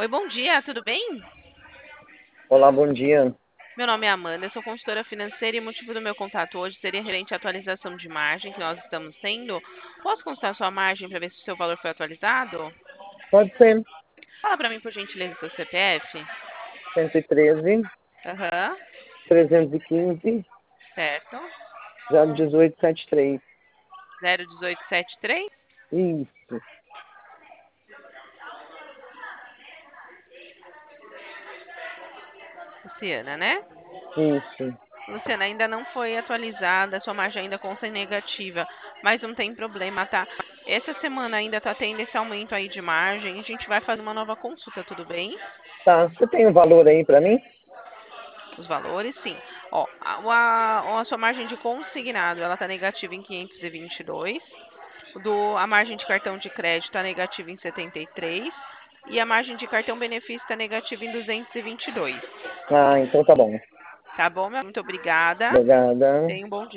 Oi, bom dia, tudo bem? Olá, bom dia. Meu nome é Amanda, eu sou consultora financeira e o motivo do meu contato hoje seria referente à atualização de margem que nós estamos tendo. Posso consultar sua margem para ver se o seu valor foi atualizado? Pode ser Fala para mim, por gentileza, seu CPF. 113, Aham, 315, certo. 01873. 01873. Isso, Luciana, né? isso. Luciana, ainda não foi atualizada, sua margem ainda consta em negativa, mas não tem problema, tá? Essa semana ainda tá tendo esse aumento aí de margem, a gente vai fazer uma nova consulta, tudo bem? Tá, você tem o valor aí para mim? Os valores, sim. Ó, a sua margem de consignado, ela tá negativa em 522. A margem de cartão de crédito está negativa em 73. E a margem de cartão benefício está negativa em 222. Ah, então tá bom. Tá bom, meu? Muito obrigada. Obrigada. Tenha um bom dia.